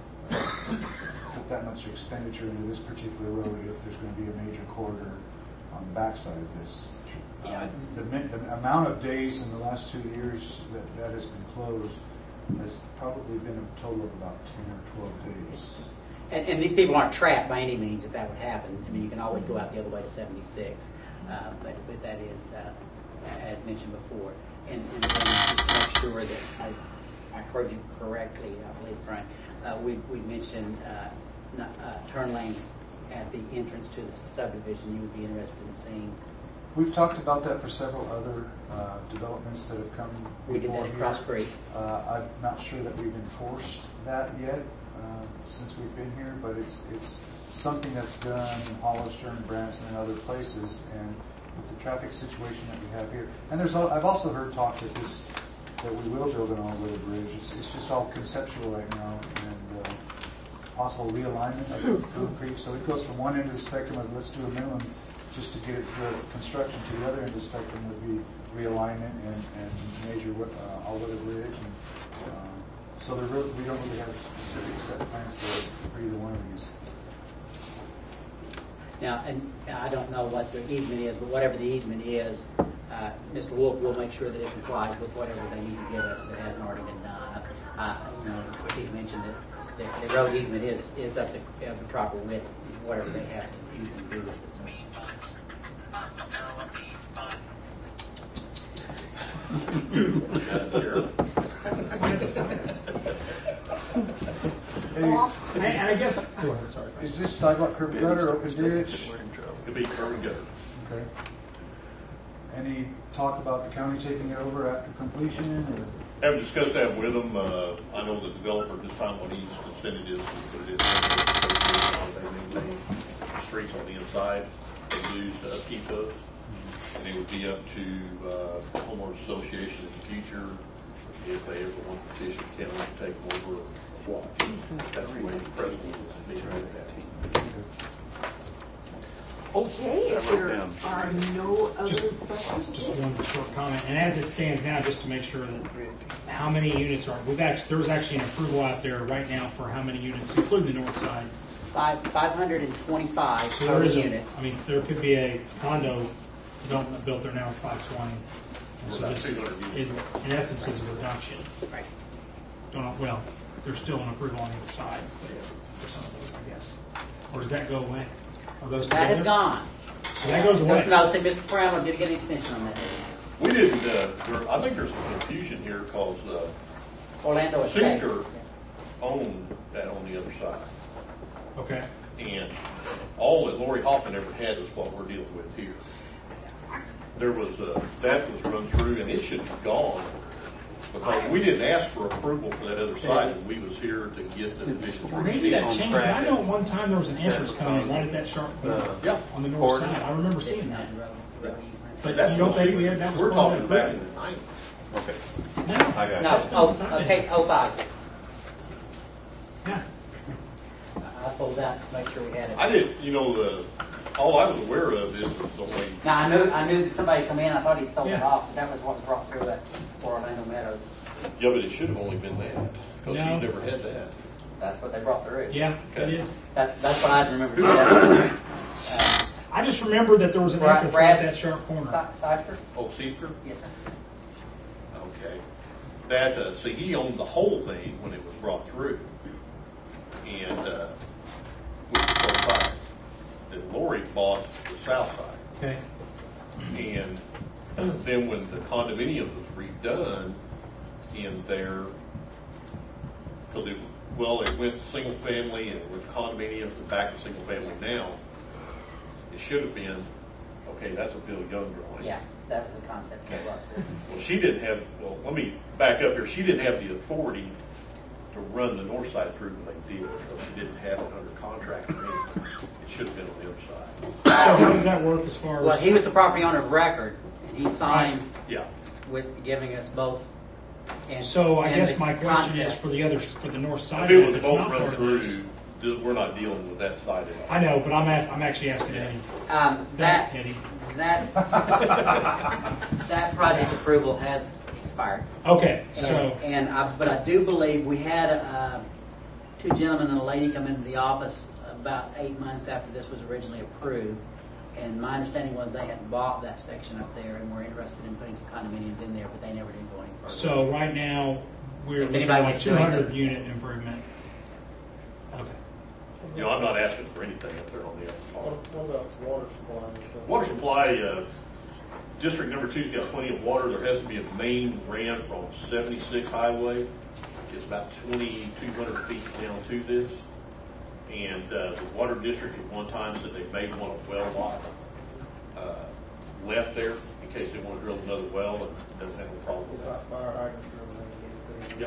put that much expenditure into this particular road if there's going to be a major corridor on the backside of this. Yeah. Uh, the, min- the amount of days in the last two years that that has been closed has probably been a total of about ten or twelve days. And, and these people aren't trapped by any means if that would happen. I mean, you can always go out the other way to seventy-six, uh, but but that is, uh, as mentioned before. And, and then just to make sure that I, I heard you correctly, I believe, Frank, uh, we we mentioned uh, not, uh, turn lanes at the entrance to the subdivision. You would be interested in seeing. We've talked about that for several other uh, developments that have come We did before that at here. Cross Creek. Uh, I'm not sure that we've enforced that yet uh, since we've been here, but it's it's something that's done in Hollister and Branson and other places, and with the traffic situation that we have here. And there's al- I've also heard talk that this that we will build an all-weather bridge. It's, it's just all conceptual right now, and uh, possible realignment of Coon Creek. So it goes from one end of the spectrum of let's do a minimum just to get it for construction, to the other end of the spectrum would be realignment and, and major uh, all-weather bridge. And, uh, so there really, we don't really have a specific set plans for, for either one of these. Now, and I don't know what the easement is, but whatever the easement is, uh, Mister Wolf will make sure that it complies with whatever they need to give us that hasn't already been done. Uh, you know, he's mentioned that the, the road easement is, is up to uh, the proper width, whatever they have to usually do with it. So. Anyways, And and I guess, go ahead, sorry. is this sidewalk curb gutter, open ditch? It'd be curb and gutter. Okay. Any talk about the county taking it over after completion, or? Haven't discussed that with them. Uh, I know the developer this time when he's extended his, put it in, they maintain the streets on the inside. They lose to upkeep those. And it would be up to uh, homeowners association in the future if they ever want to petition the county to take them over or watch. That's the way the president is being looked at. Okay, if I wrote there down. are no other Just- questions. Just one short comment, and as it stands now, just to make sure that how many units are, we've actually, there's actually an approval out there right now for how many units, including the north side. Five, five hundred and twenty-five So there total is a, units. I mean, there could be a condo development built there now at five twenty. So About this, two hundred in, units. in essence, is a reduction. Right. Don't know, well, there's still an approval on the other side, but for some of those, I guess. Or does that go away? Are those That is together? gone. So that goes away. No, see, Mister Brown did get an extension on that. We didn't, uh, there, I think there's some confusion here because uh, Orlando Estates. Seeker owned that on the other side. Okay. And all that Lori Hoffman ever had is what we're dealing with here. There was, uh, that was run through and it should be gone because we didn't ask for approval for that other side and we was here to get the division Or three. maybe that on changed. track. I know one time there was an entrance coming in right at that sharp corner Yeah. on the north Court. side. I remember seeing that. Road, road easement. But That's you don't what think she- we had, that was We're part of talking that back in agreement? the nineties. Okay. No. I got No, it. oh, okay, oh five. Yeah. I pulled out to make sure we had it. I didn't, you know, the, all I was aware of is the only, Now, I knew, I knew somebody come in, I thought he'd sold it Yeah. off, but that was what was brought through that for Orlando Meadows. yeah, but it should have only been that because No. she's never had that. That's what they brought through. Yeah, it Okay. is. That's, that's what I remember. too. Uh, I just remember that there was an Brad- entrance right at Brad that sharp corner. Si- Cypher? Oh, Seeker? Yes, sir. Okay. That, uh, see, he owned the whole thing when it was brought through. And, uh, with the both sides. Then Lori bought the south side. Okay. And then when the condominium was redone in there, because it, well, it went single family and it was condominiums and back to single family now, it should have been, okay, that's a Bill Young drawing. Yeah, that was the concept they brought through. Well, she didn't have, well, let me back up here. She didn't have the authority to run the north side through when they did, because she didn't have it under contract or anything. It should have been on the other side. So how does that work as far as? Well, he was the property owner of record, and he signed Yeah. with giving us both. And, So I and guess the my question concept. is for the other, for the north side If it of was it, both that's not run part of through, this. th- we're not dealing with that side at all. I know, but I'm ask, I'm actually asking Eddie. Um, That, that, Eddie. that, that project approval has expired. Okay, And- so, And I, but I do believe we had, uh, two gentlemen and a lady come into the office about eight months after this was originally approved. And my understanding was they had bought that section up there and were interested in putting some condominiums in there, but they never did go any further. so right now, we're If looking anybody at like wants to two do hundred anything. unit improvement. Okay. You know, I'm not asking for anything up there on the other What part. what about water supply? Water supply, uh, District Number Two's got plenty of water. There has to be a main ran from seventy-six Highway. It's about twenty-two hundred feet down to this. And uh, the Water District at one time said they may want a well lot uh, left there in case they want to drill another well, and doesn't have no problem with that. Fire hydrants or everything. Yep.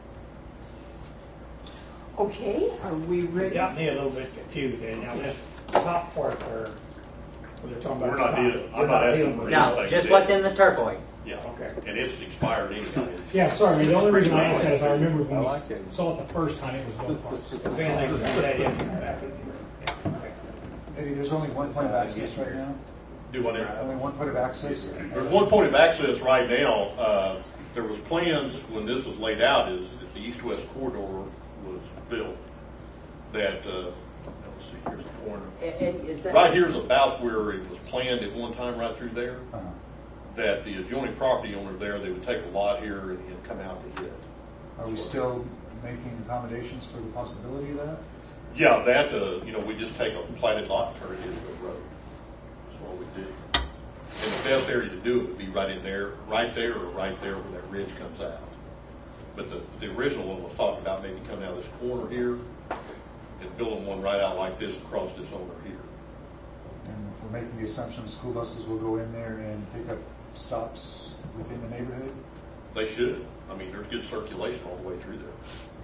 Okay, are we It ready? got me a little bit confused there. Now, this top part there, where they're talking about. We're not the top, dealing- I'm you're not asking dealing for with No, anything. just what's in the turquoise. Yeah. Okay. And it's expired anyhow. Yeah, sorry, the only reason I asked that is I remember when I we like it. saw it the first time, it was both parts. If anything, we put that in back in here. Yeah, okay. Eddie, there's only one point of access right now? Do what now? Only one point of access? There's one point of access right now. Uh, there was plans when this was laid out is that the east-west corridor was built. That, uh, let's see, here's the corner. And- and is that- Right here's about where it was planned at one time right through there. Uh-huh. That the adjoining property owner there, they would take a lot here and, and come out to hit. Are we still making accommodations for the possibility of that? Yeah, that, uh, you know, we just take a platted lot and turn it into a road. That's what we do. And the best area to do it would be right in there, right there or right there where that ridge comes out. But the, the original one was talking about maybe coming out of this corner here and building one right out like this across this owner here. And we're making the assumption school buses will go in there and pick up stops within the neighborhood? They should. I mean, there's good circulation all the way through there.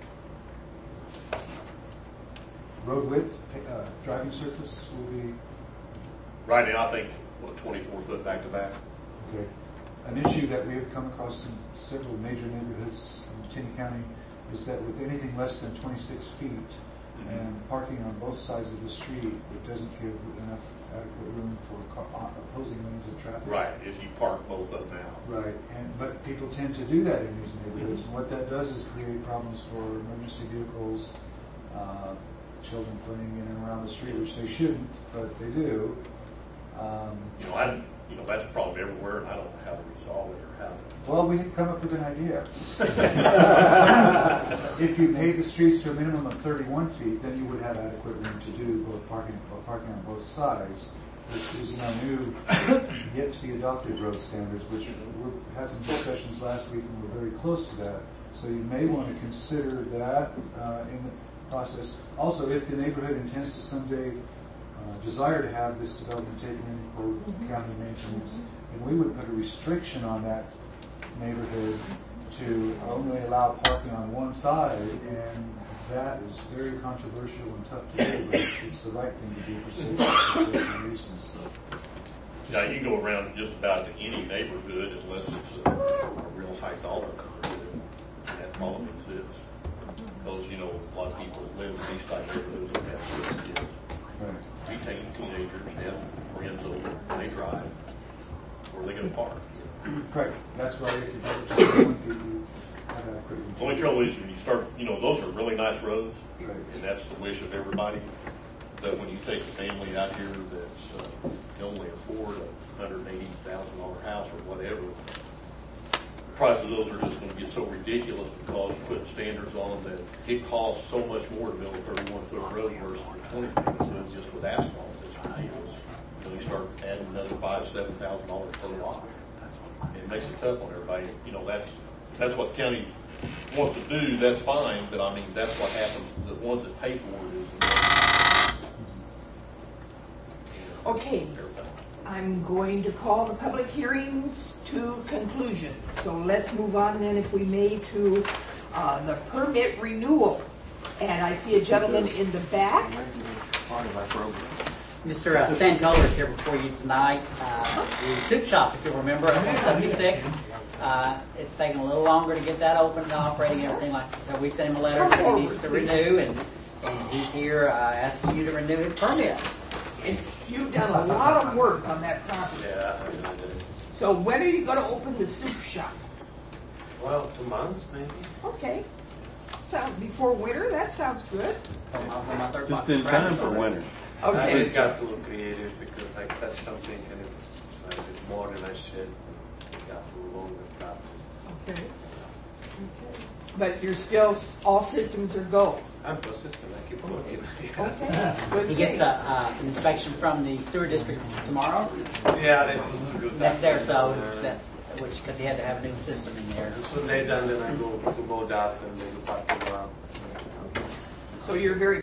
Road width, uh, driving surface will be, Right now, I think, what, twenty-four foot back to back? okay. An issue that we have come across in several major neighborhoods in Tenny County is that with anything less than twenty-six feet and parking on both sides of the street, it doesn't give enough adequate room for car, opposing lanes of traffic. Right, if you park both of them out. Right, and but people tend to do that in these neighborhoods, and what that does is create problems for emergency vehicles, uh, children playing in and around the street, which they shouldn't, but they do. Um, You know, I, you know, that's a problem everywhere, and I don't know how to resolve it or how to. well, we had come up with an idea. If you made the streets to a minimum of thirty-one feet, then you would have adequate room to do both parking, both parking on both sides, which is in our new, yet to be adopted road standards, which we had some discussions last week and we're very close to that. So you may want to consider that uh, in the process. Also, if the neighborhood intends to someday uh, desire to have this development taken in for county maintenance, then we would put a restriction on that neighborhood to only allow parking on one side, and that is very controversial and tough to do, but it's, it's the right thing to do for safety, for safety reasons. So. Yeah, you can go around just about to any neighborhood unless it's a, a real high dollar neighborhood, and that problem exists. Because, you know, a lot of people that live in these type neighborhoods don't have little kids. Right. Retain teenagers, they have friends over, and they drive. Where are they going to park? Right, that's why if you go to thirty-one feet, you have adequate room. The only trouble is when you start, you know, those are really nice roads, Right. and that's the wish of everybody. But when you take a family out here that's uh, can only afford a hundred eighty thousand dollar house or whatever, the price of those are just going to get so ridiculous because you put standards on them that it costs so much more to build a thirty-one foot road versus a twenty foot. So just with asphalt, it's ridiculous. You know, you start adding another five, seven thousand dollars per lot. It makes it tough on everybody. You know, that's that's what the county wants to do. That's fine, but I mean, that's what happens. The ones that pay for it is the Okay, I'm going to call the public hearings to conclusion. So let's move on then, if we may, to uh, the permit renewal. And I see a gentleman in the back. Mister Uh, Stan Kohler is here before you tonight. Uh, the soup shop, if you remember, up on seventy-six. Uh, it's taken a little longer to get that open and operating and everything like that. So we sent him a letter that he needs to renew, and, and he's here uh, asking you to renew his permit. And you've done a lot of work on that property. Yeah. So when are you going to open the soup shop? Well, two months maybe. Okay. So before winter, that sounds good. Just in time for winter. I Okay. just got to look creative because I touched something and it was a bit more than I should. It got a little longer process. Okay. Okay. But you're still, all systems are go. I'm persistent. I keep looking. Okay. Good He gets thing. a, uh, an inspection from the sewer district tomorrow, Yeah, that was to do next day or so, Uh, that, which because he had to have a new system in there. As soon as they're done, then I go to go out and they go back to the So you're very